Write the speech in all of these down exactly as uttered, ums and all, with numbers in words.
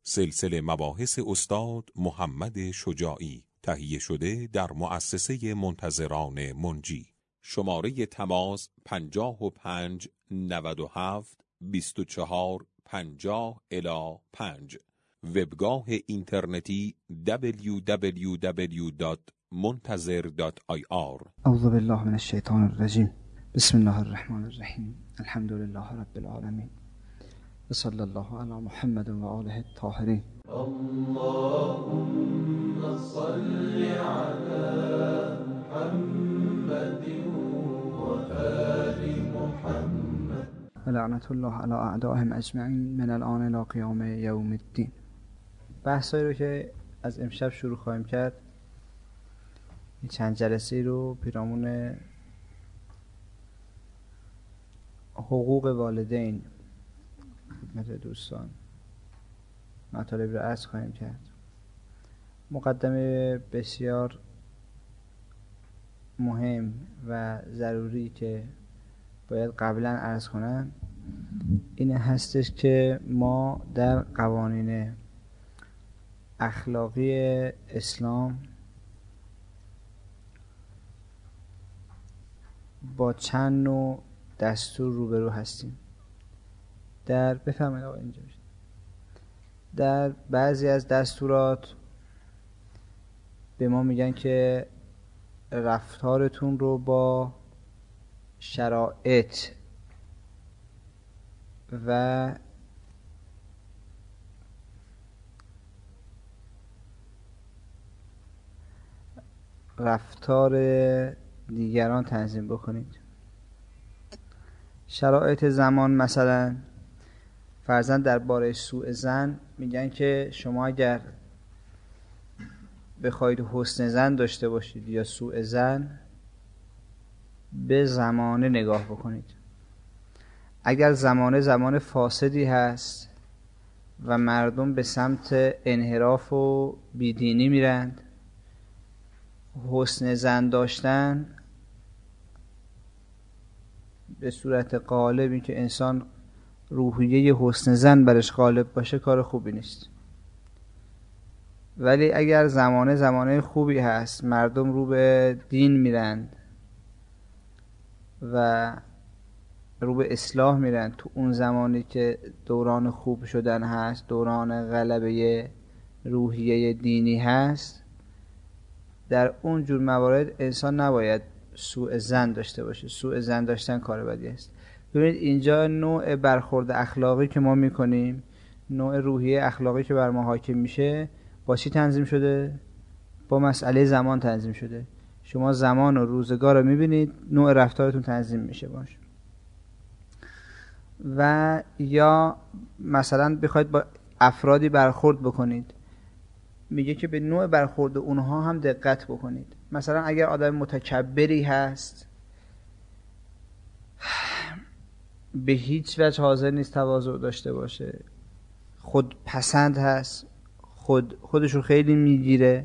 سلسله مباحث استاد محمد شجاعی، تهیه شده در مؤسسه منتظران منجی. شماره تماس پنجاه و پنج نود و هفت بیست و چهار پنجاه الی پنج. وبگاه اینترنتی دبلیو دبلیو دبلیو دات منتظر دات آی آر. اعوذ بالله من الشیطان الرجیم. بسم الله الرحمن الرحیم. الحمد لله رب العالمین و صلی الله علی محمد و آله الطاهرین. اللهم صل على محمد و آل محمد و لعنت الله علی اعدائهم اجمعین من الان الی قیام یوم الدین. بحثایی رو که از امشب شروع خواهیم کرد، این چند جلسه رو پیرامون حقوق والدین خدمت دوستان مطالب رو عرض خواهیم کرد. مقدمه بسیار مهم و ضروری که باید قبلا عرض کنم این هستش که ما در قوانین اخلاقی اسلام با چند نوع دستور روبرو هستیم. در بفهمید آقا اینجا بشید. در بعضی از دستورات به ما میگن که رفتارتون رو با شرایط و رفتار دیگران تنظیم بکنید. شرایط زمان، مثلا فرضاً درباره سوء ظن میگن که شما اگر بخواید حسن ظن داشته باشید یا سوء ظن، به زمانه نگاه بکنید. اگر زمانه زمان فاسدی هست و مردم به سمت انحراف و بیدینی میرند، حسن ظن داشتن به صورت غالب این که انسان روحیه حسن ظن برش غالب باشه کار خوبی نیست. ولی اگر زمانه زمانه خوبی هست، مردم رو به دین میرند و رو به اصلاح میرند، تو اون زمانی که دوران خوب شدن هست، دوران غلبه روحیه دینی هست، در اون جور موارد انسان نباید سوء ظن داشته باشه. سوء ظن داشتن کار بدی است. ببینید اینجا نوع برخورد اخلاقی که ما میکنیم، نوع روحیه اخلاقی که بر ما حاکم میشه، با چی تنظیم شده؟ با مسئله زمان تنظیم شده. شما زمان و روزگار رو میبینید، نوع رفتارتون تنظیم میشه باشه. و یا مثلا بخواید با افرادی برخورد بکنید، میگه که به نوع برخورد اونها هم دقت بکنید. مثلا اگر آدم متکبری هست، به هیچ وجه حاضر نیست تواضع داشته باشه، خود پسند هست، خود خودشو خیلی میگیره،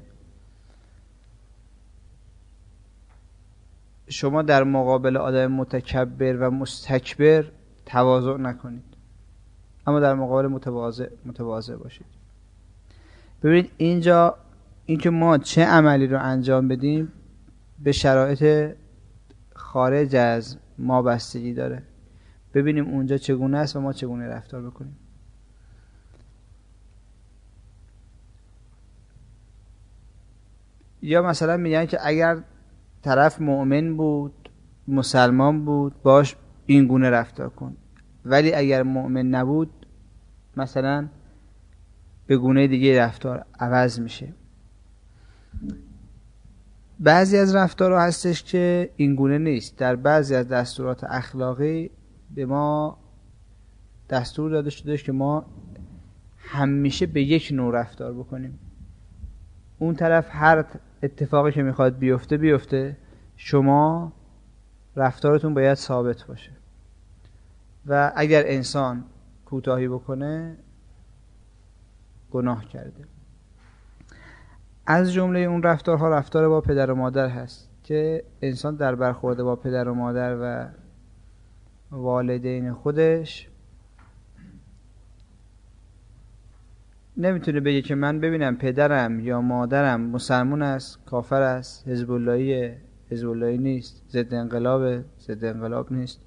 شما در مقابل آدم متکبر و مستکبر تواضع نکنید، اما در مقابل متواضع متواضع باشید. ببینید اینجا اینکه ما چه عملی رو انجام بدیم به شرایط خارج از ما بستگی داره. ببینیم اونجا چگونه است و ما چگونه رفتار بکنیم. یا مثلا میگن که اگر طرف مؤمن بود، مسلمان بود، باش این گونه رفتار کن، ولی اگر مؤمن نبود مثلا به گونه دیگه رفتار عوض میشه. بعضی از رفتارها هستش که این گونه نیست. در بعضی از دستورات اخلاقی به ما دستور داده شده که ما همیشه به یک نوع رفتار بکنیم. اون طرف هر اتفاقی که میخواد بیفته بیفته، شما رفتارتون باید ثابت باشه. و اگر انسان کوتاهی بکنه گناه کرده. از جمله اون رفتارها رفتار با پدر و مادر هست که انسان در برخورد با پدر و مادر و والدین خودش نمیتونه بگه که من ببینم پدرم یا مادرم مسلمون است، کافر است، حزب اللهیه، حزب اللهی نیست، ضد انقلاب، ضد انقلاب نیست،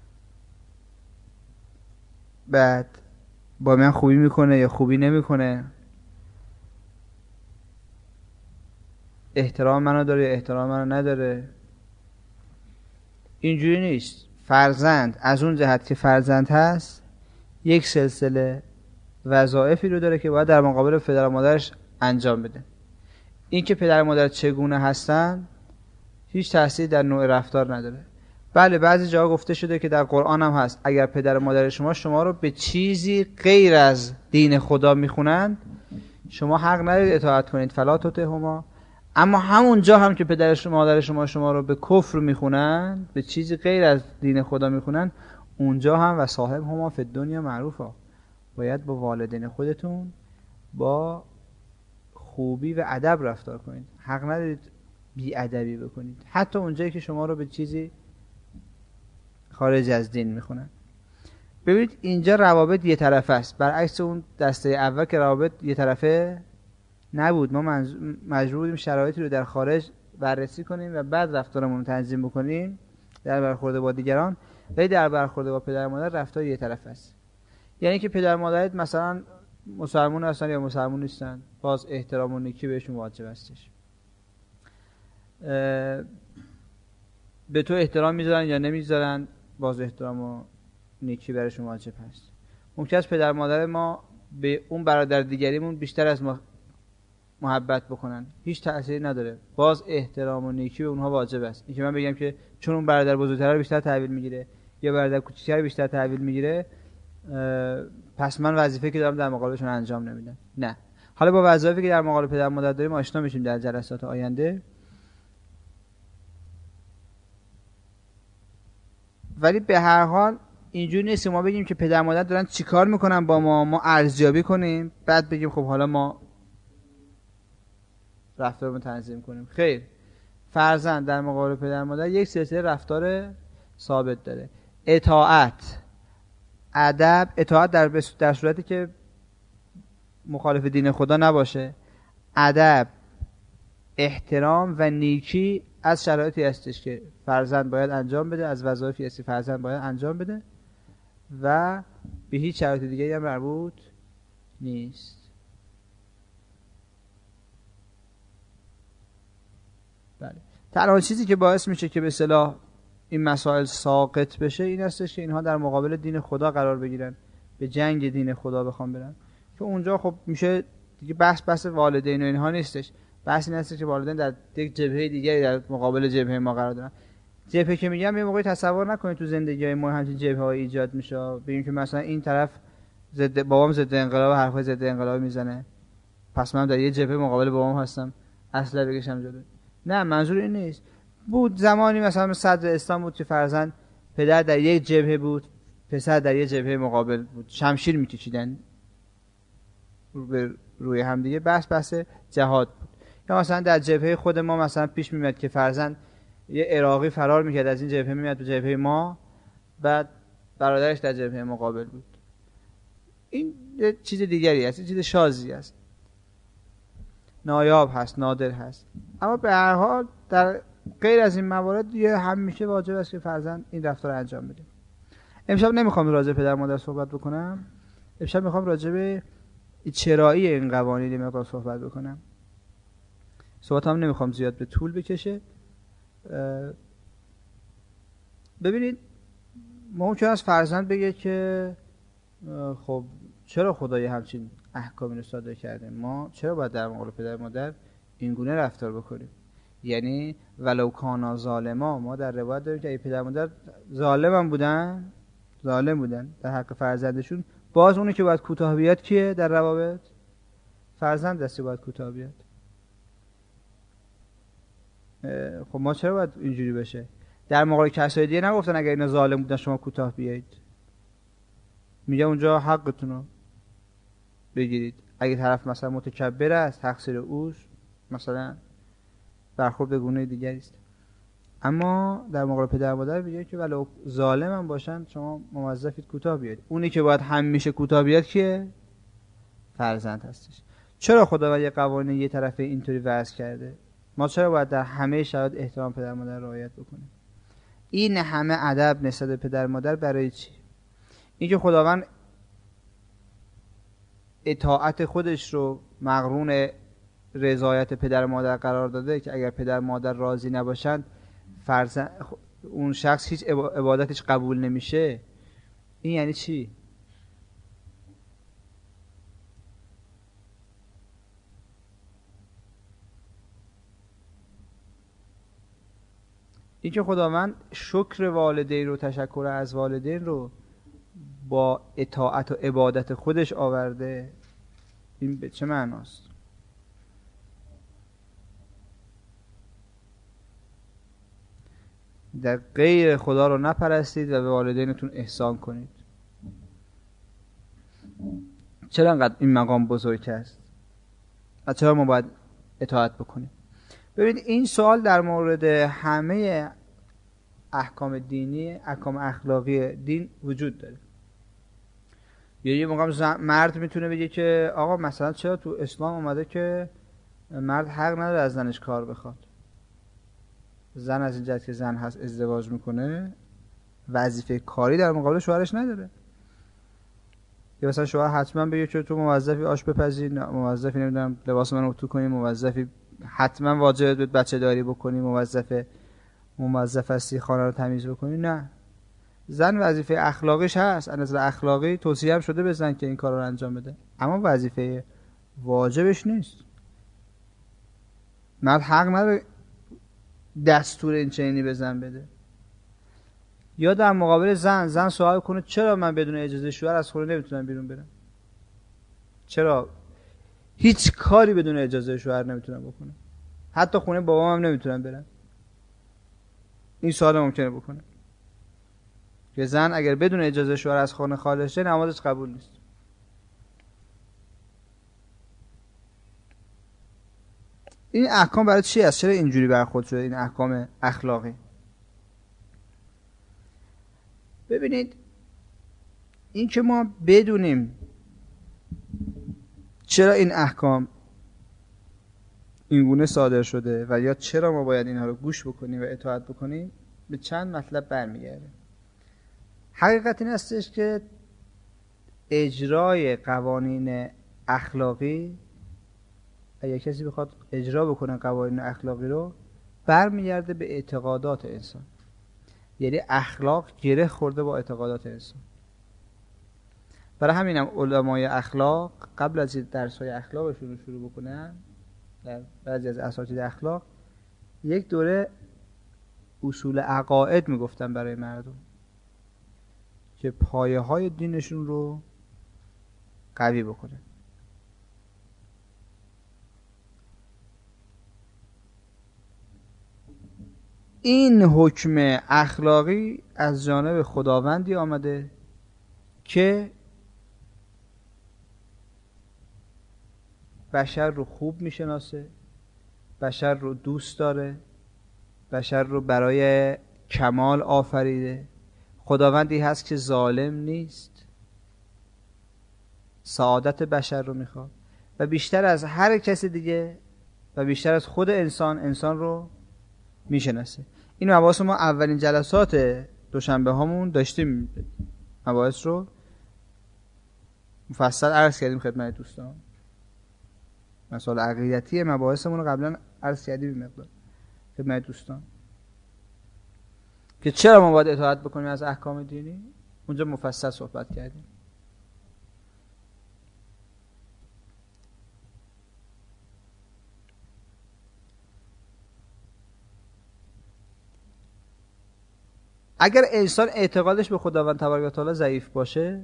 بعد با من خوبی میکنه یا خوبی نمیکنه، احترام منو داره یا احترام منو نداره. اینجوری نیست. فرزند از اون جهت که فرزند هست یک سلسله وظایفی رو داره که باید در مقابل پدر و مادرش انجام بده. این که پدر و مادر چگونه هستن هیچ تأثیری در نوع رفتار نداره. بله بعضی جاها گفته شده که در قرآن هم هست اگر پدر و مادر شما شما رو به چیزی غیر از دین خدا میخونند شما حق ندارید اطاعت کنید، فلا تطعهما. اما همون جا هم که پدر شما مادر شما شما رو به کفر میخونند، به چیزی غیر از دین خدا میخونند، اونجا هم و صاحب هما فی الدنیا معروفا، باید با والدین خودتون با خوبی و ادب رفتار کنید. حق ندارید بی ادبی بکنید، حتی اونجایی که شما رو به چیزی خارج از دین میخونن. ببینید اینجا روابط یه طرفه است، برعکس اون دسته اول که روابط یه طرفه نبود. ما مجبور بودیم شرایطی رو در خارج بررسی کنیم و بعد رفتارمون رو تنظیم بکنیم در برخورد با دیگران. ولی در برخورد با پدر و مادر رفتار یه طرفه است. یعنی که پدر و مادرت مثلا مسلمون هستن یا مسلمون نیستن، باز احترام و نیکی بهشون واجب هستش. به تو احترام میذارن یا نمیذارن، باز احترام و نیکی برشون واجب هست. ممکن است پدر مادر ما به اون برادر دیگریمون بیشتر از ما محبت بکنن، هیچ تأثیری نداره، باز احترام و نیکی به اونها واجب است. اینکه من بگم که چون اون برادر بزرگتر رو بیشتر تحویل میگیره یا برادر کوچیک‌تر رو بیشتر تحویل میگیره پس من وظیفه که دارم در مقابلشون انجام نمیدم، نه. حالا با وظایفی که در مقابل پدر مادر داریم آشنا میشیم در جلسات آینده. ولی به هر حال اینجوری نیست ما بگیم که پدر مادر دارن چیکار میکنن با ما، ما ارزیابی کنیم بعد بگیم خب حالا ما رفتارمون تنظیم کنیم. خیر، فرزند در مقابل پدر مادر یک سلسله رفتار ثابت داره. اطاعت، ادب، اطاعت در در صورتی که مخالف دین خدا نباشه، ادب، احترام و نیکی از شرایطی هستش که فرزند باید انجام بده، از وظایفی هستی فرزند باید انجام بده و به هیچ شرایط دیگه هم مربوط نیست. بله. تنها چیزی که باعث میشه که به اصطلاح این مسائل ساقط بشه این هستش که اینها در مقابل دین خدا قرار بگیرن، به جنگ دین خدا بخوام برن، که اونجا خب میشه دیگه بحث بحث والدین و اینها نیستش. بحث این هستش که والدین در یک جبهه دیگری در مقابل جبهه ما قرار دارن. جبهه که میگم یه موقعی تصور نکنید تو زندگی ما همچین جبهه‌ای ایجاد میشه، ببین که مثلا این طرف ضد بابام ضد انقلاب حرفای ضد انقلاب میزنه پس من در یه جبهه مقابل بابام هستم اصلا بکشم جلو. نه، منظور این نیست. بود زمانی مثلا صدر اسلام بود که فرزند پدر در یک جبهه بود، پسر در یک جبهه مقابل بود، شمشیر میکشیدن رو روی هم دیگه، بحث بحث جهاد بود. یا مثلا در جبهه خود ما مثلا پیش میاد که فرزند یه عراقی فرار میکرد از این جبهه میاد به جبهه ما، بعد برادرش در جبهه مقابل بود. این یه چیز دیگری است، یه چیز شاذی است، نایاب هست، نادر هست. اما به هر حال در غیر از این موارد یه همیشه واجب است که فرزند این رفتار انجام بده. امشب نمیخوام راجع به پدر مادر صحبت بکنم، امشب میخوام راجع به چرایی این قوانین مقدار صحبت بکنم. صحبت هم نمیخوام زیاد به طول بکشه. ببینید ممکن است فرزند بگه که خب چرا خدای همچین احکامی رو صادر کرده، ما چرا باید در مقابل پدر مادر این گونه رفتار بکنیم؟ یعنی ولو کانا ظالما، ما در روایت داریم که ای پدر مادر ظالم هم بودن، ظالم بودن در حق فرزندشون، باز اونی که باید کوتاه بیاد کیه در روابط؟ فرزند دستی باید کوتاه بیاد. خب ما چرا باید اینجوری بشه؟ در مقابل کسای دیگه نگفتن اگر اینا ظالم بودن شما کوتاه بیایید، میگه اونجا حقتون رو بگیرید. اگه طرف مثلا متکبر است تقصیر اوست، مثلا برخورد به گونه دیگری است. اما در مقابل پدر مادر میگه که ولو ظالم هم باشن شما موظفید کوتاه بیاید. اونی که باید همیشه کوتاه بیاد کیه؟ فرزند هستش. چرا خداوند یه قوانین یه طرفه اینطوری وضع کرده؟ ما چرا باید در همه شرایط احترام پدر مادر رعایت بکنیم؟ این همه ادب نسبت به پدر مادر برای چی؟ اینکه خداوند اطاعت خودش رو مقرون رضایت پدر مادر قرار داده که اگر پدر مادر راضی نباشند فرزند اون شخص هیچ عبادتش قبول نمیشه. این یعنی چی؟ این که خداوند شکر والدین رو، تشکر از والدین رو با اطاعت و عبادت خودش آورده. این به چه معناست؟ در غیر خدا رو نپرستید و به والدینتون احسان کنید. چرا انقدر این مقام بزرگ است؟ و چرا ما باید اطاعت بکنیم؟ ببینید این سوال در مورد همه احکام دینی، احکام اخلاقی دین وجود داره. یه موقع مرد میتونه بگه که آقا مثلا چرا تو اسلام اومده که مرد حق نداره از زنش کار بخواد؟ زن از این جهت که زن هست ازدواج میکنه وظیفه کاری در مقابل شوهرش نداره. یا مثلا شوهر حتما بگه که تو موظفی آش بپزی، موظفی نمیدونم لباس منو اتو کنی، موظفی حتما واجبه بچه داری بکنی، موظفه موظف هستی خانه رو تمیز بکنی. نه، زن وظیفه اخلاقیش هست، از نظر اخلاقی توصیه هم شده به زن که این کار رو انجام بده، اما وظیفه واجبش نیست. مرد حق نداره دستور این چنینی به زن بده. یا در مقابل زن زن سوال کنه چرا من بدون اجازه شوهر از خونه نمیتونم بیرون برم؟ چرا هیچ کاری بدون اجازه شوهر نمیتونم بکنم؟ حتی خونه بابام هم نمیتونم برم. این سوال ممکنه بکنه که زن اگر بدون اجازه شوهر از خانه خارج شه نمازش قبول نیست. این احکام برای چی است؟ چرا اینجوری برخورد شده این احکام اخلاقی؟ ببینید این که ما بدونیم چرا این احکام اینگونه صادر شده و یا چرا ما باید اینها رو گوش بکنیم و اطاعت بکنیم به چند مطلب برمیگرده. حقیقت این هستش که اجرای قوانین اخلاقی، اگر کسی بخواد اجرا بکنه قوانین اخلاقی رو، برمیگرده به اعتقادات انسان. یعنی اخلاق گره خورده با اعتقادات انسان. برای همینم علمای اخلاق قبل از درس‌های اخلاقشون رو شروع بکنن، در بعضی از اساتید اخلاق یک دوره اصول عقاید میگفتن برای مردم که پایه های دینشون رو قوی بکنه. این حکم اخلاقی از جانب خداوندی آمده که بشر رو خوب میشناسه، بشر رو دوست داره، بشر رو برای کمال آفریده. خداوندی هست که ظالم نیست، سعادت بشر رو میخواد و بیشتر از هر کسی دیگه و بیشتر از خود انسان انسان رو میشناسه. این مباحث ما اولین جلسات دوشنبه هامون داشتیم، مباحث رو مفصل عرض کردیم خدمت دوستان. مسائل عقیدتی مباحثمون رو قبلا عرض کردیم مقدار خدمت دوستان که چرا ما باید اطاعت بکنیم از احکام دینی. اونجا مفصل صحبت کردیم. اگر انسان اعتقادش به خداوند تبارک و تعالی ضعیف باشه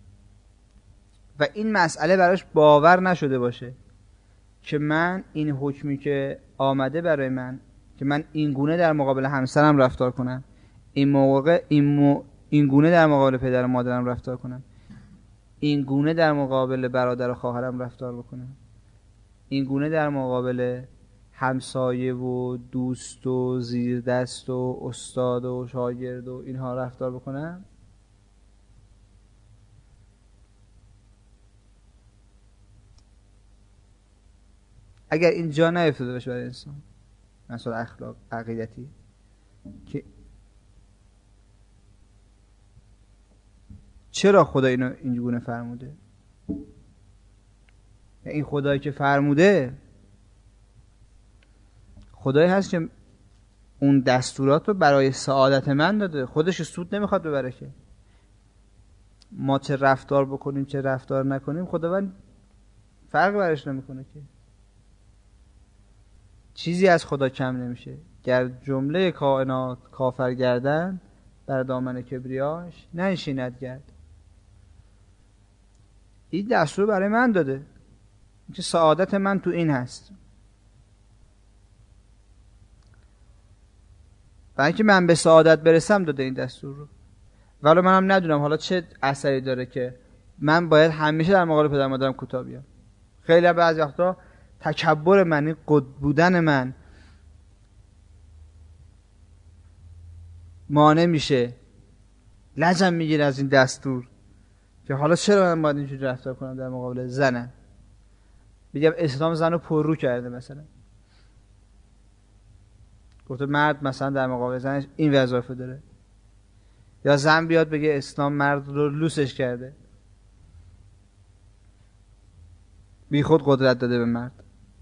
و این مسئله براش باور نشده باشه که من این حکمی که آمده برای من که من این گونه در مقابل همسرم رفتار کنم، این موقع این, مو این گونه در مقابل پدر و مادرم رفتار کنم، این گونه در مقابل برادر و خواهرم رفتار بکنم، این گونه در مقابل همسایه و دوست و زیر دست و استاد و شاگرد و اینها رفتار بکنم، اگر این جا نیفتاده باشه برای انسان، مسائل اخلاق عقیدتی، که چرا خدا اینو اینگونه فرموده، این خدایی که فرموده خدایی هست که اون دستورات رو برای سعادت من داده، خودش سود نمیخواد ببره که ما چه رفتار بکنیم چه رفتار نکنیم خداوند فرق برش نمیکنه که، چیزی از خدا کم نمیشه. گر جمله کائنات کافر گردن بر دامن کبریاش ننشیند گرد. این دستور برای من داده که سعادت من تو این هست، برای اینکه من به سعادت برسم داده این دستور رو. ولی منم ندونم حالا چه اثری داره که من باید همیشه در مقابل پدر مادرم کوتاه بیام. خیلی بعضی وقتا تکبر من، این قد بودن من مانع میشه، لجم میگیره از این دستور که حالا چرا من باید اینجوری رفتار کنم در مقابل زنم. بگم اسلام زن رو پررو کرده، مثلا گفته مرد مثلا در مقابل زنش این وظایف داره، یا زن بیاد بگه اسلام مرد رو لوسش کرده، بی خود قدرت داده به مرد.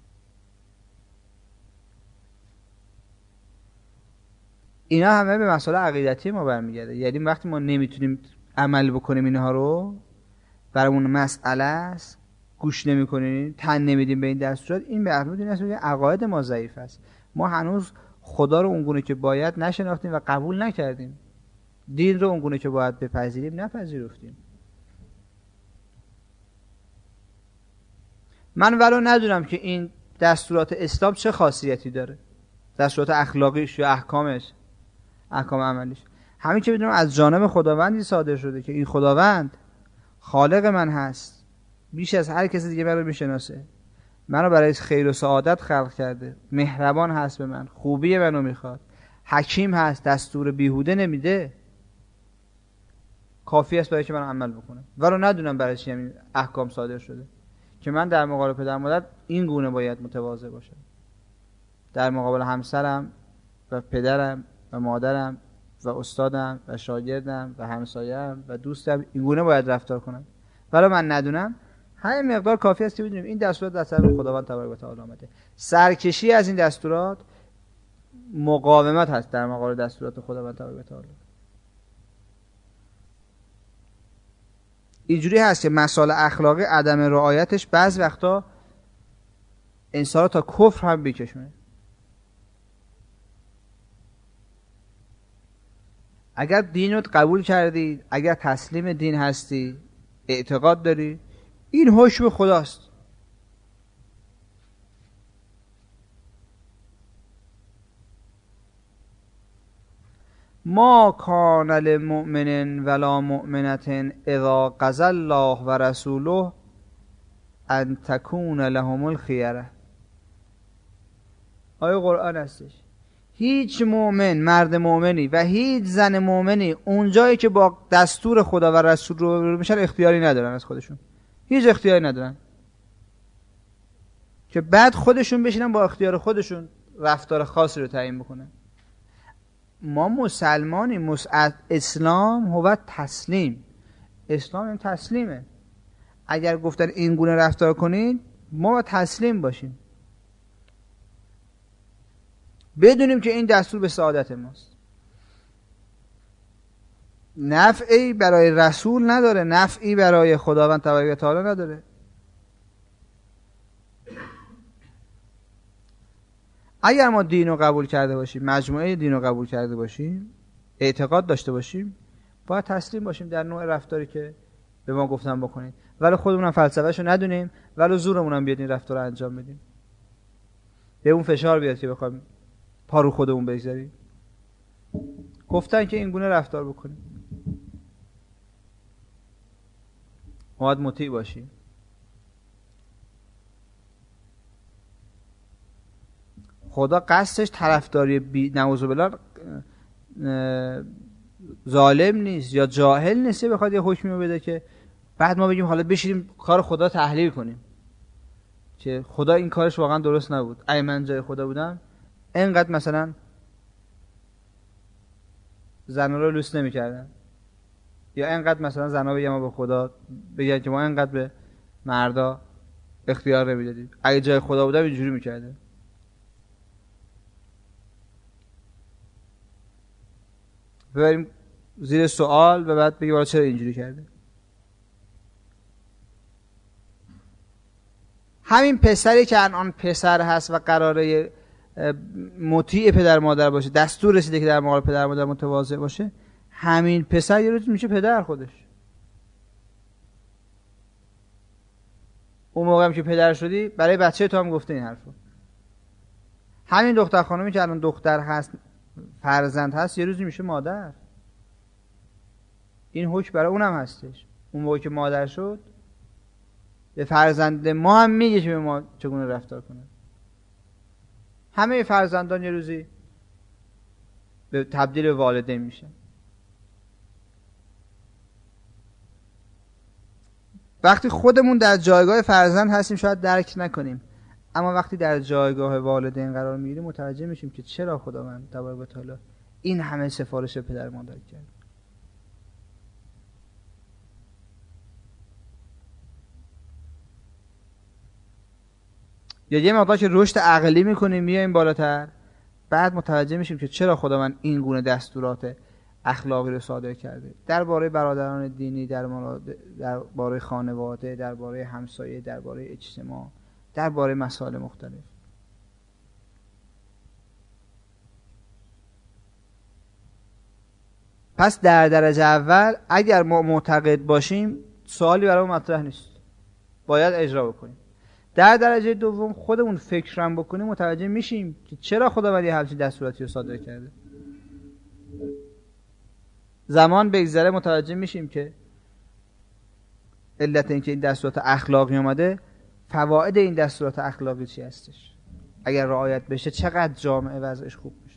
اینا همه به مسائل عقیدتی ما برمیگرده. یعنی وقتی ما نمیتونیم عمل بکنیم اینها رو، برامون مسئله است، گوش نمیکنیم، تن نمیدیم به این دستورات، این به عقیده نیست که عقاید ما ضعیف است. ما هنوز خدا رو اونگونه که باید نشناختیم و قبول نکردیم، دین رو اونگونه که باید بپذیریم نپذیرفتیم. من ولو ندونم که این دستورات اسلام چه خاصیتی داره، دستورات اخلاقیش یا احکامش، احکام عملیش، همین که بدونم از جانب خداوندی صادر شده که این خداوند خالق من هست، بیش از هر کسی دیگه من رو میشناسه، من رو برای خیر و سعادت خلق کرده، مهربان هست به من، خوبی منو میخواد، حکیم هست، دستور بیهوده نمیده، کافی است برای که من عمل بکنم. ولو ندونم برای چی همین احکام صادر شده که من در مقابل پدر مادر این گونه باید متواضع باشم، در مقابل همسرم و پدرم و مادرم و استادم و شاگردم و همسایم و دوستم این گونه باید رفتار کنم. ولی من ندونم، همین مقدار کافی است که بدونیم این دستورات از طرف خداوند تبارک و تعالی آمده. سرکشی از این دستورات مقاومت هست در مقابل دستورات خداوند تبارک و تعالی. اینجوری هست که مسائل اخلاقی عدم رعایتش بعض وقتا انسان را تا کفر هم بکشونه. اگر دین رو قبول کردی، اگر تسلیم دین هستی، اعتقاد داری، این حکم خداست. ما کان لمؤمن ولا مؤمنة اذا قضى الله و رسوله ان تکون لهم الخیره. آیه قرآن هستش. هیچ مؤمن، مرد مؤمنی و هیچ زن مؤمنی اونجایی که با دستور خدا و رسول رو میشن اختیاری ندارن از خودشون، هیچ اختیاری ندارن که بعد خودشون بشینن با اختیار خودشون رفتار خاصی رو تعیین بکنن. ما مسلمانیم، مس... اسلام هو تسلیم، اسلام این تسلیمه. اگر گفتن این گونه رفتار کنید ما با تسلیم باشیم، بدونیم که این دستور به سعادت ماست، نفعی برای رسول نداره، نفعی برای خداوند تبارک و تعالی نداره. اگر ما دین رو قبول کرده باشیم، مجموعه دین رو قبول کرده باشیم، اعتقاد داشته باشیم، باید تسلیم باشیم در نوع رفتاری که به ما گفتن بکنید. ولی خودمون فلسفه‌اش رو ندونیم، ولی زورمون هم بیاد این رفتار رو انجام بدیم، به اون فشار بیاد که بخوایم پا رو خودمون بگذاریم. گفتن که این گونه رفتار بکنیم، باید مطیع باشیم. خدا قصدش طرفداری بی نعوذ بالله ظالم نیست یا جاهل نیست بخواد یه حکمی بده که بعد ما بگیم حالا بشینیم کار خدا تحلیل کنیم. که خدا این کارش واقعا درست نبود، اگه من جای خدا بودم اینقدر مثلا زنا رو لوس نمی‌کردم، یا اینقدر مثلا زنا بگم ما به خدا بگن که ما اینقدر به مردا اختیار نمیدادیم، اگه جای خدا بودم اینجوری میکردم. ببریم زیر سوال و بعد بگیم برای چرا اینجوری کرده. همین پسری که الان پسر هست و قراره مطیع پدر مادر باشه، دستور رسیده که در مقابل پدر مادر متواضع باشه، همین پسر یه روز میشه پدر خودش. اون موقع هم که پدر شدی برای بچه تو هم گفته این حرفو. همین دختر خانمی که الان دختر هست، فرزند هست، یه روزی میشه مادر. این حکم برای اونم هستش. اون موقع که مادر شد به فرزند ما هم میگه که به ما چگونه رفتار کنه. همه فرزندان یه روزی به تبدیل به والدین میشن. وقتی خودمون در جایگاه فرزند هستیم شاید درک نکنیم، اما وقتی در جایگاه والدین قرار میگیریم متوجه میشیم که چرا خداوند تبارک و تعالی این همه سفارش پدر مادر کرد. یا یه مقدار که رشد عقلی میکنیم میایم بالاتر، بعد متوجه میشیم که چرا خداوند این گونه دستورات اخلاقی رو صادر کرده درباره برادران دینی، درباره خانواده، درباره همسایه، درباره اجتماع، درباره مسائل مختلف. پس در درجه اول اگر ما معتقد باشیم سوالی برای ما مطرح نیست، باید اجرا بکنیم. در درجه دوم خودمون فکرم بکنیم متوجه میشیم که چرا خداوند همچین دستوراتی رو صادر کرده. زمان بگذره متوجه میشیم که علت اینکه این دستورات اخلاقی اومده، فواید این دستورات اخلاقی چی هستش، اگر رعایت بشه چقدر جامعه وضعش خوب میشه.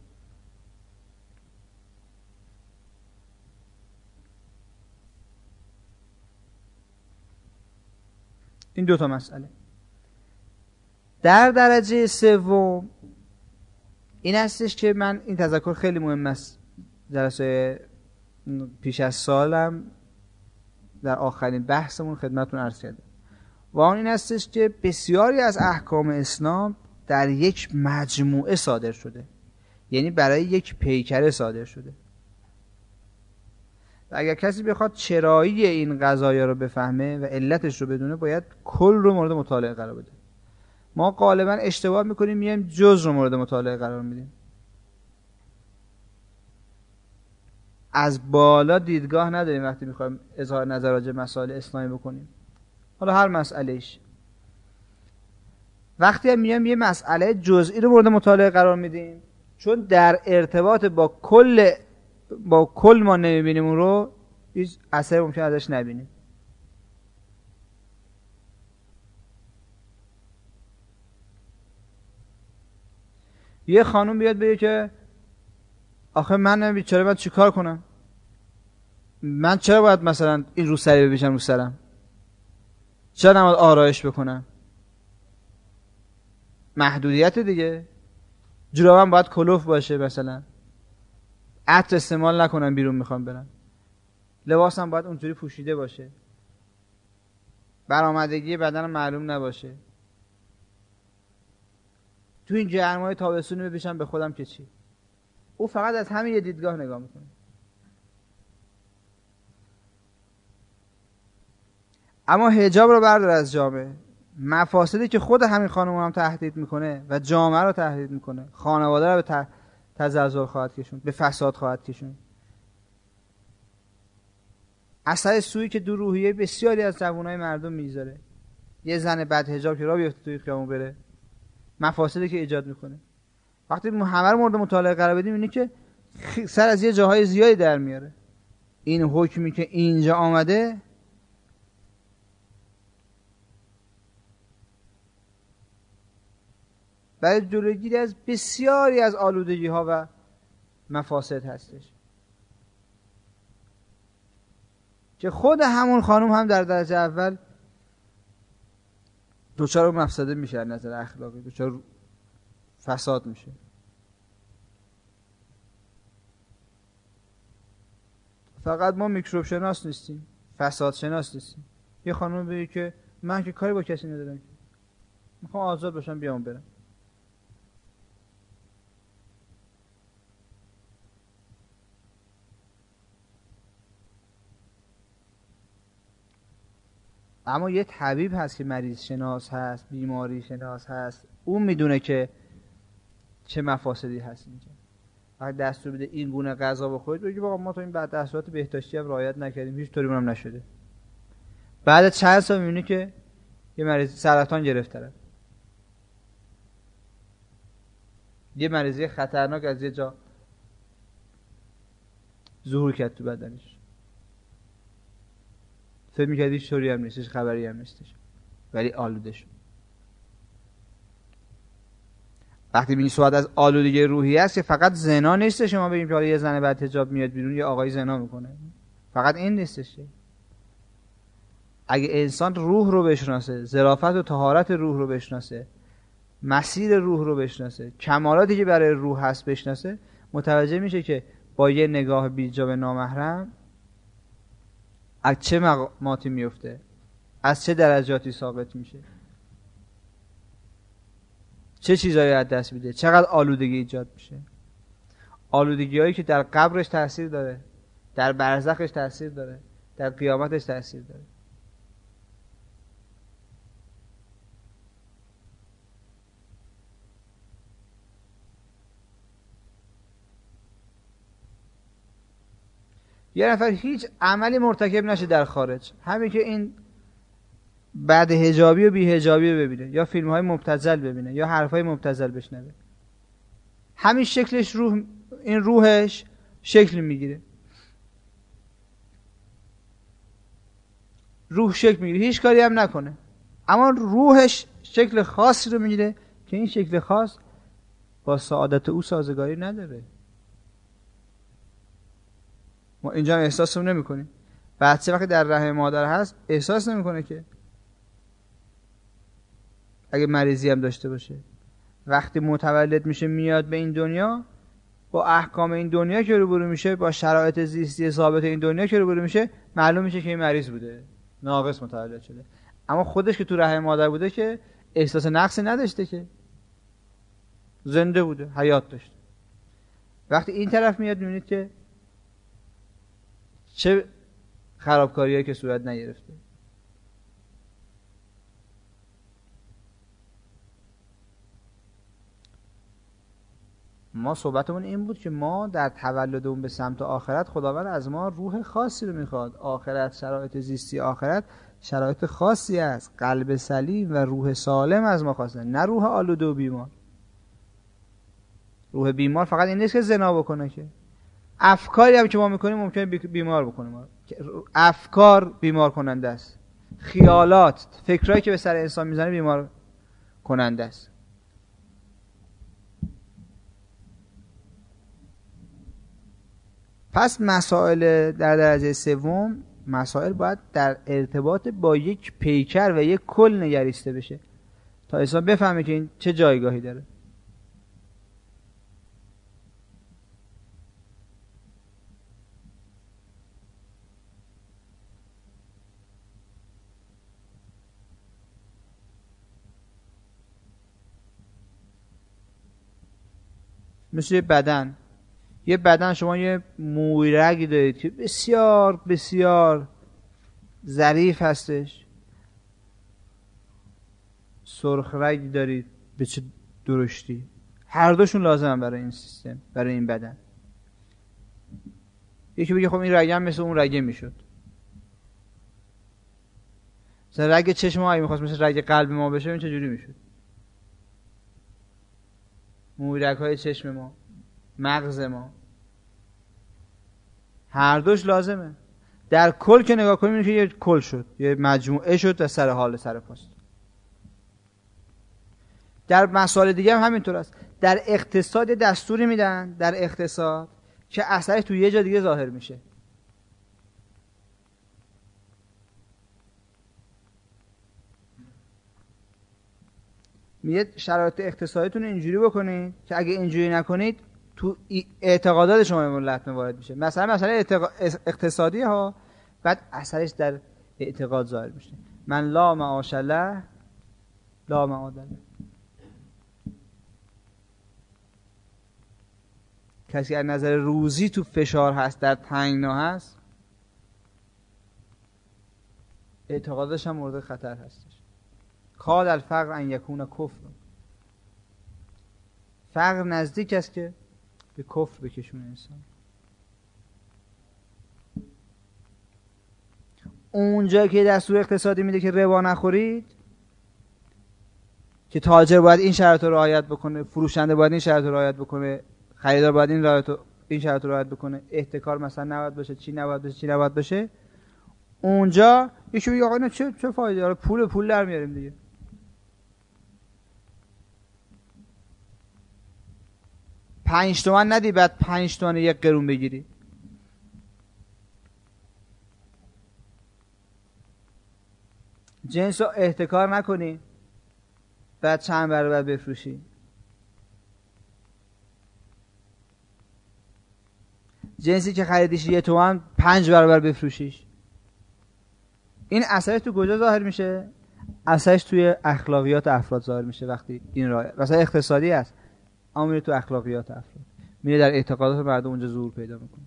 این دو تا مسئله. در درجه سوم این هستش که من این تذکر خیلی مهم است، جلسه پیش از سالم در آخرین بحثمون خدمتتون عرض کردم، و آن این هستش که بسیاری از احکام اسلام در یک مجموعه صادر شده، یعنی برای یک پیکره صادر شده. و اگر کسی بخواد چرایی این قضایا رو بفهمه و علتش رو بدونه باید کل رو مورد مطالعه قرار بده. ما غالبا اشتباه میکنیم میایم جز رو مورد مطالعه قرار میدیم، از بالا دیدگاه نداریم وقتی میخوایم اظهار نظر راجع به مسائل اسلامی بکنیم، حالا هر مسئلهش. وقتی هم میایم یه مسئله جزئی رو مورد مطالعه قرار میدیم، چون در ارتباط با کل با کل ما نمیبینیم اون رو، هیچ اثر ممکن ازش نبینیم. یه خانوم بیاد بگه که آخه من بیچاره من چیکار کنم، من چرا باید مثلا این روسری ببیشم رو سرم، چرا نباید آرایش بکنم، محدودیت دیگه، جورابم باید کلوف باشه، مثلا عطر استعمال نکنم بیرون میخوام برم، لباسم باید اونطوری پوشیده باشه، برآمدگی بدنم معلوم نباشه، تو این گرمای تابستونی بپیشم به خودم که چی. او فقط از همین یه دیدگاه نگاه میکنه. اما حجاب رو بردار از جامعه، مفاسدی که خود همین خانم هم تهدید میکنه و جامعه رو تهدید میکنه، خانواده رو به تزلزل خواهد کشوند، به فساد خواهد کشوند. اثر سویی که دو روحیه بسیاری از جوانای مردم میذاره. یه زن بد حجاب که راه بیفته توی خیابون بره، مفاسدی که ایجاد میکنه. وقتی همه رو مورد مطالعه قرار بدیم اینه که سر از یه جاهای زیادی در میاره. این حکمی که اینجا آمده برای جلوگیری از بسیاری از آلودگی ها و مفاسد هستش که خود همون خانم هم در درجه اول دچار مفسده میشه از نظر اخلاقی، دچار فساد میشه. فقط ما میکروب شناس نیستیم، فساد شناس نیستیم. یه خانم بگه که من که کاری با کسی ندارم، میخوام آزاد باشم بیام برم. اما یه طبیب هست که مریض شناس هست، بیماری شناس هست، اون میدونه که چه مفاسدی هست اینجا. اگه دستور بده این گونه غذا بخورید، بگید آقا ما تو این بعد دستورات بهداشتی هم رعایت نکردیم، هیچ طوری هم نشده. بعد چند سال میبینی که یه مریض سرطان گرفت طرف، یه مریضی خطرناک از یه جا ظهور کرد تو بدنش، فکر می‌کردی هیچ طوری هم نیستش، خبری هم نیستش، ولی آلوده شد. وقتی بینی صحبت از آلودگی روحی است که فقط زنا نیست، شما بگیم که حالا یه زن بعد حجاب میاد بیرون یه آقای زنا میکنه، فقط این نیستش. اگه انسان روح رو بشناسه، ظرافت و طهارت روح رو بشناسه، مسیر روح رو بشناسه، کمالاتی که برای روح هست بشناسه، متوجه میشه که با یه نگاه بیجا به نامحرم از چه مقاماتی میفته، از چه درجاتی ساقط میشه، چه چیزایی از دست میده، چقدر آلودگی ایجاد میشه. آلودگی هایی که در قبرش تاثیر داره، در برزخش تاثیر داره، در قیامتش تاثیر داره. یه نفر هیچ عملی مرتکب نشه در خارج، همین که این بعد حجابی و بی حجابی ببینه، یا فیلم های مبتذل ببینه، یا حرف های مبتذل بشنوه، همین شکلش روح، این روحش شکل میگیره، روح شکل میگیره، هیچ کاری هم نکنه، اما روحش شکل خاصی رو میگیره که این شکل خاص با سعادت او سازگاری نداره. ما اینجا احساس رو نمی کنیم. بچه وقتی در رحم مادر هست احساس نمی کنه که اگه مریضی هم داشته باشه. وقتی متولد میشه میاد به این دنیا، با احکام این دنیا که روبرو میشه، با شرایط زیستی ثابت این دنیا که روبرو میشه، معلوم میشه که این مریض بوده، ناقص متولد شده. اما خودش که تو رحم مادر بوده که احساس نقصی نداشته، که زنده بوده، حیات داشته. وقتی این طرف میاد میبینید که چه خرابکاریایی که صورت نگرفته. ما صحبتمون این بود که ما در تولدمون به سمت آخرت، خداوند از ما روح خاصی رو میخواد. آخرت، شرایط زیستی آخرت شرایط خاصی است. قلب سلیم و روح سالم از ما خواسته، نه روح آلوده و بیمار. روح بیمار فقط این نیست که زنا بکنه، که افکاری هم که ما میکنیم ممکنه بیمار بکنه ما. افکار بیمار کننده است، خیالات، فکرایی که به سر انسان میزنه بیمار کننده است. پس مسائل در درجه سوم، مسائل باید در ارتباط با یک پیکر و یک کل نگریسته بشه تا انسان بفهمه که این چه جایگاهی داره. مثل یه بدن، یه بدن شما یه مویرگی دارید که بسیار بسیار ظریف هستش، سرخ رگی دارید به چه درشتی، هر دوشون لازمه برای این سیستم، برای این بدن. یکی بگه خب این رگه هم مثل اون رگه میشد. مثلا رگ چشم ما اگه میخواست مثل رگ قلب ما بشه، این چجوری میشد؟ مویرگ های چشم ما، مغز ما، هر دوش لازمه. در کل که نگاه کنیم که یه کل شد، یه مجموعه شد و سر حال سر پاست. در مسائل دیگه هم همینطور است. در اقتصاد دستوری میدن، در اقتصاد که اثرش تو یه جا دیگه ظاهر میشه. میگه شرایط اقتصادیتون اینجوری بکنید که اگه اینجوری نکنید تو اعتقادات شما لطمه وارد میشه. مثلا مثلا اقتصادی ها، بعد اثرش در اعتقاد ظاهر میشه. من لا معاش له لا معاد له. کسی از نظر روزی تو فشار هست، در تنگنا هست، اعتقادش هم مورد خطر هستش. کاد الفقر ان یکون کفر. فقر نزدیک است که به کفر بکشونه انسان. اونجا که دستور اقتصادی میده که ربا نخورید، که تاجر باید این شرط رو رعایت بکنه، فروشنده باید این شرط رو رعایت بکنه، خریدار باید این رعایت این شرط رو رعایت بکنه، احتکار مثلا نباید باشه، چی نباید باشه، چی نباید باشه، اونجا یکی میگه آقا اینا چه چه فایده داره، پول پول در میاریم دیگه. پنج تومن ندی بعد پنج تومن یک قرون بگیری. جنس رو احتکار نکنی بعد چند برابر بفروشی. جنسی که خریدیش یه تومن پنج برابر بفروشیش. این اثرش تو کجا ظاهر میشه؟ اثرش توی اخلاقیات افراد ظاهر میشه. وقتی این راه مثلا اقتصادی است اما میره تو اخلاقیات افراد، میره در اعتقادات مردم اونجا ظهور پیدا میکنه.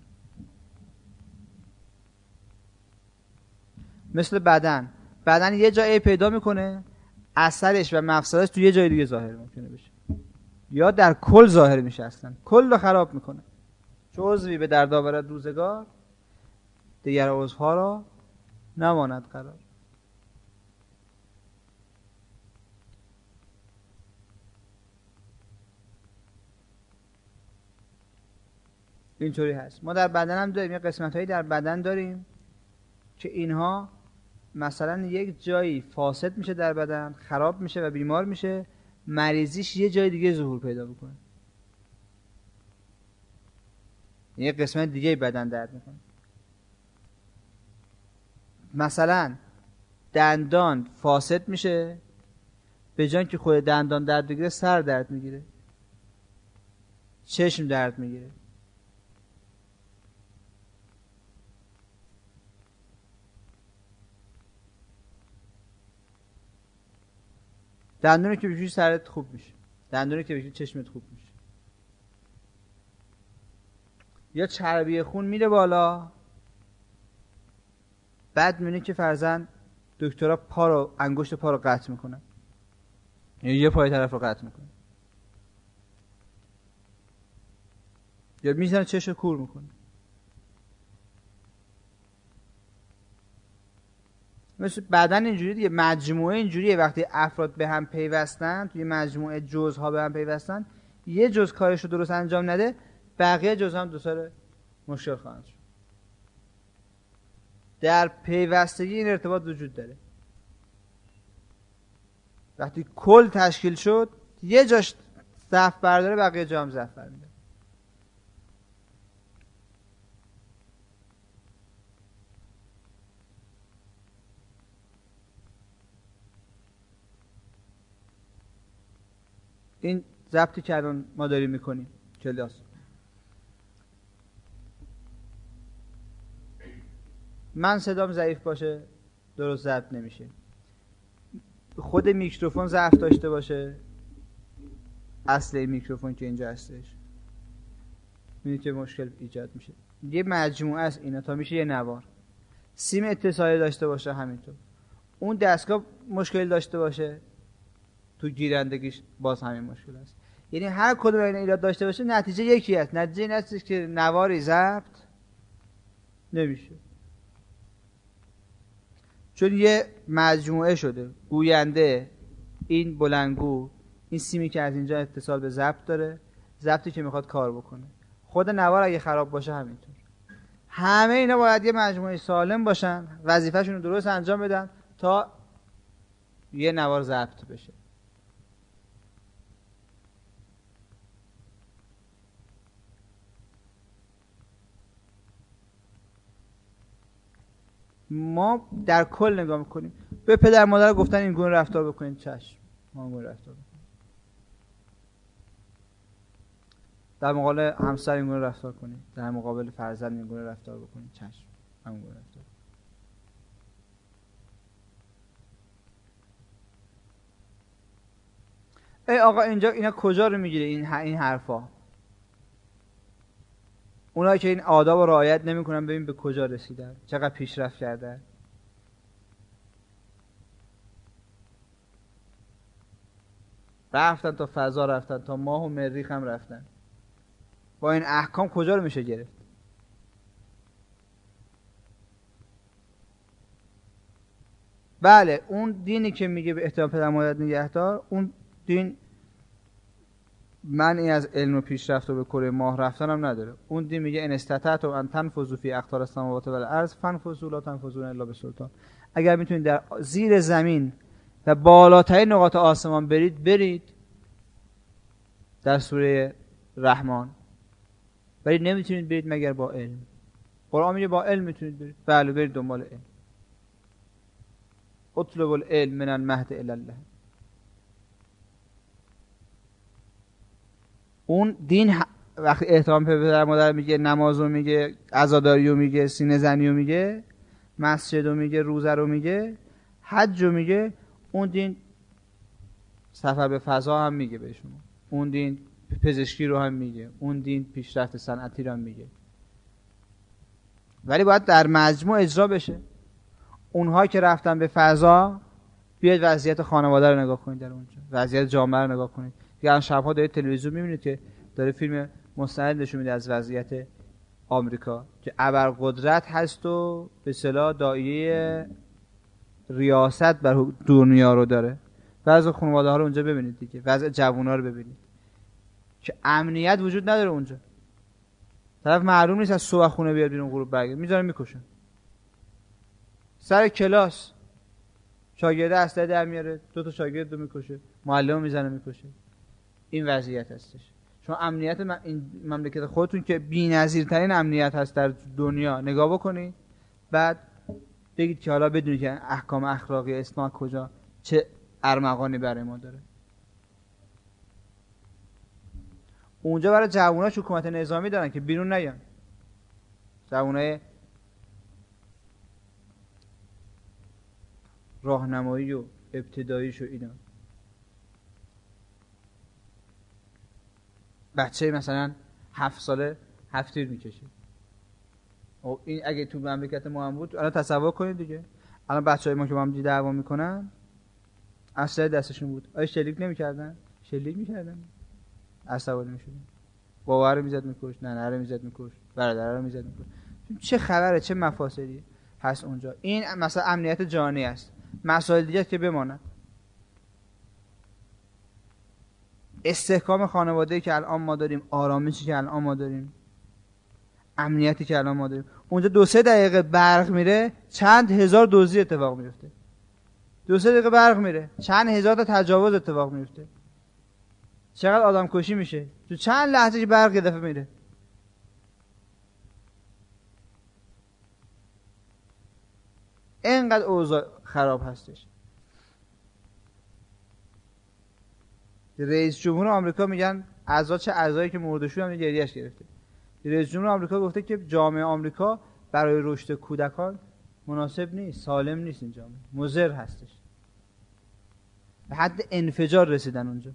مثل بدن، بدن یه جایی پیدا میکنه، اثرش و مفسدش تو یه جای دیگه ظاهر ممکنه بشه، یا در کل ظاهر میشه، اصلا کل رو خراب میکنه. چه عضوی به درد آورد روزگار، دیگر عضوها را نماند قرار. اینطوری هست. ما در بدن هم داریم، یه قسمت هایی در بدن داریم که اینها مثلا یک جایی فاسد میشه در بدن، خراب میشه و بیمار میشه، مریضیش یه جای دیگه ظهور پیدا میکنه، یه قسمت دیگه بدن درد میکنه. مثلا دندان فاسد میشه، به جای که خود دندان درد بگیره سر درد میگیره، چشم درد میگیره. دندونی که بشوری سرت خوب میشه، دندونی که بشوری چشمت خوب میشه. یا چربی خون میره بالا، بعد میبینی که فرضاً دکترها پا رو، انگشت پا رو قطع میکنن، یا یه پای طرف رو قطع میکنن، یا میزنن چشم کور میکنه. مثل بدن اینجوری دیگه، مجموعه اینجوریه. وقتی افراد به هم پیوستن، توی مجموعه جزها به هم پیوستن، یه جز کارش رو درست انجام نده، بقیه جزها هم دوچار مشکل خواهند شد. در پیوستگی این ارتباط وجود داره. وقتی کل تشکیل شد، یه جاش ضعف برداره، بقیه جا هم ضعف برمی‌داره. این ضبطی که الان ما داریم میکنیم کلاس، من صدام ضعیف باشه درست ضبط نمیشه، خود میکروفون ضعف داشته باشه، اصل این میکروفون که اینجا هستش، میبینید که مشکل ایجاد میشه. یه مجموعه است اینا تا میشه یه نوار. سیم اتصالی داشته باشه همینطور، اون دستگاه مشکل داشته باشه، تو گیرندگیش باز همین مشکل است. یعنی هر کدوم اینا ایراد داشته باشه، نتیجه یکی است. نتیجه این است که نواری ضبط نمیشه، چون یه مجموعه شده. گوینده، این بلندگو، این سیمی که از اینجا اتصال به ضبط داره، ضبطی که میخواد کار بکنه، خود نوار اگه خراب باشه همینطور. همه اینا باید یه مجموعه سالم باشن، وظیفه‌شون رو درست انجام بدن تا یه نوار ضبط بشه. ما در کل نگاه میکنیم. به پدر مادر گفتن این گونه رفتار بکنید، چشم، ما هم گونه رفتار بکنیم. در مقابل همسر این گونه رفتار کنید، در مقابل فرزند این گونه رفتار بکنید، چشم همون گونه رفتار. ای آقا اینجا اینا کجا رو میگیره این این حرفا؟ اونایی که این آداب رو رعایت نمیکنن ببین به کجا رسیدن، چقدر پیشرفت کردن. رفتن تا فضا، رفتن تا ماه و مریخ هم رفتن. با این احکام کجا رو میشه گرفت؟ بله اون دینی که میگه به احترام پدر مادر نگهدار، اون دین منعی از علم و پیشرفت و به کره ماه رفتن هم نداره. اون دین میگه ان استطعتم ان تنفذوا فی اقطار السماوات والارض فانفذوا لا تنفذون الا بسلطان. اگر میتونید در زیر زمین و بالاترین نقاط آسمان برید برید، در سوره رحمان. ولی نمیتونید برید مگر با علم. قرآن میگه با علم میتونید برید. بله برید دنبال علم. اطلب العلم من المهد الی الله. اون دین وقتی احترام پدر مادر میگه، نمازو میگه، عزاداریو میگه، سینه زنیو میگه، مسجدو میگه، روزه رو میگه، حجو میگه، اون دین سفر به فضا هم میگه به شما. اون دین پزشکی رو هم میگه. اون دین پیشرفت صنعتی رو هم میگه. ولی باید در مجموع اجرا بشه. اونها که رفتن به فضا، بیاید وضعیت خانواده رو نگاه کنید در اونجا، وضعیت جامعه رو نگاه کنید. دیگه شب‌ها دارید تلویزیون میبینید که داره فیلم مستند نشون میده از وضعیت آمریکا که ابرقدرت هست و به اصطلاح داعیه ریاست بر دنیا رو داره. وضع خانواده ها رو اونجا ببینید دیگه، وضع جوونا رو ببینید که امنیت وجود نداره اونجا. طرف معلوم نیست از صبح خونه بیاد بیرون غروب برگرده، میذارن میکشن. سر کلاس شاگرد اسلحه در میاره، دو تا شاگرد رو میکشه، معلم میزنه میکشه. این وضعیت هستش. شما امنیت م... این مملکت خودتون که بی‌نظیرترین امنیت هست در دنیا نگاه بکنید، بعد بگید که حالا بدونید که احکام اخلاقی اسلام کجا چه ارمغانی برای ما داره. اونجا برای جواناش حکومت نظامی دارن که بیرون نیان. جوانای راهنمایی و ابتداییش و اینا. بچه مثلا هفت ساله هفت تیر میکشه. او این اگه تو مملکت ما هم بود، الان تصور کنید دیگه. الان بچهای ما که با هم دعوا میکنن، اسلحه دستشون بود، آیا شلیک نمیکردن؟ شلیک میکردن. عصبانی میشدن. باور رو میزد میکش، نه نه رو میزد میکش، برادر رو میزد میکش. چه خبره، چه مفاسدی هست اونجا. این مثلا امنیت جانی است. مسائل دیگه که بماند. استحکام خانواده‌ای که الان ما داریم، آرامشی که الان ما داریم، امنیتی که الان ما داریم، اونجا دو سه دقیقه برق میره چند هزار دزدی اتفاق میفته. دو سه دقیقه برق میره چند هزار تا تجاوز اتفاق میفته. چقدر آدم کشی میشه تو چند لحظه که برق یه دفعه میره. اینقدر اوضاع خراب هستش. رئیس جمهور آمریکا میگن اعضا چه اعضایی که مردشون هم گریهش گرفته. رئیس جمهور آمریکا گفته که جامعه آمریکا برای رشد کودکان مناسب نیست، سالم نیست، این جامعه مضر هستش. به حد انفجار رسیدن اونجا.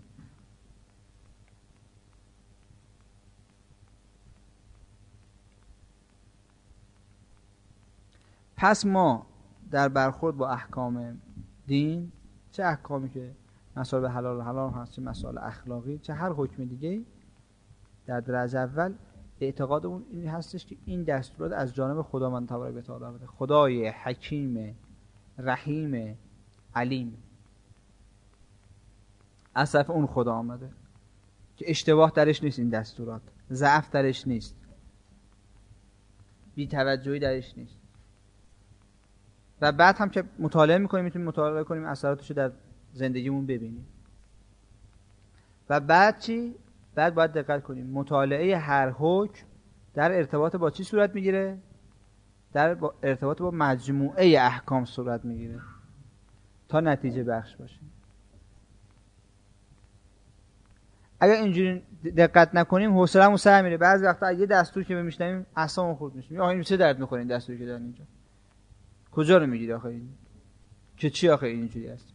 پس ما در برخورد با احکام دین، چه احکامی که مسائل حلال و حرام هست، چه مسائل اخلاقی، چه هر حکم دیگه، در درجه اول اعتقادمون این هستش که این دستورات از جانب خداوند تبارک و تعالی آمده. خدای حکیم رحیم علیم، از طرف اون خدا آمده که اشتباه درش نیست، این دستورات ضعف درش نیست، بی توجهی درش نیست. و بعد هم که مطالعه میکنیم میتونیم مطالعه کنیم اثراتشو در زندگیمون ببینیم. و بعد چی؟ بعد باید دقت کنیم مطالعه هر حکم در ارتباط با چی صورت میگیره؟ در ارتباط با مجموعه احکام صورت میگیره تا نتیجه بخش باشه. اگر اینجوری دقت نکنیم حوصله‌مون سر میره. بعضی وقتا یه دستور که میشنویم اعصابمون خورد میشه. آخه این چه درد می‌خوره این دستوری که دارن اینجا؟ کجا رو میگید آخه این؟ که چی آخه اینجوری هستش؟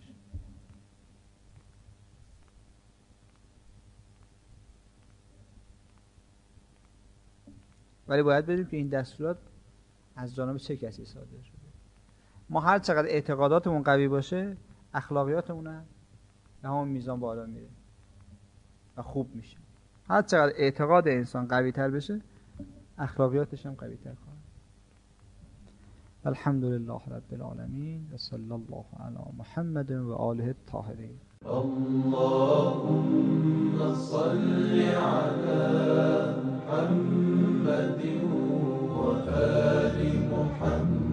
ولی باید بدونیم که این دستورات از جانب چه کسی صادر شده. ما هر چقدر اعتقاداتمون قوی باشه، اخلاقیاتمون هم به همون میزان بالا میره و خوب میشه. هر چقدر اعتقاد انسان قوی تر بشه، اخلاقیاتش هم قوی تر خواهد. الحمدلله رب العالمین و صلی الله علی محمد و آله الطاهرین. اللهم صل على محمد و آل محمد.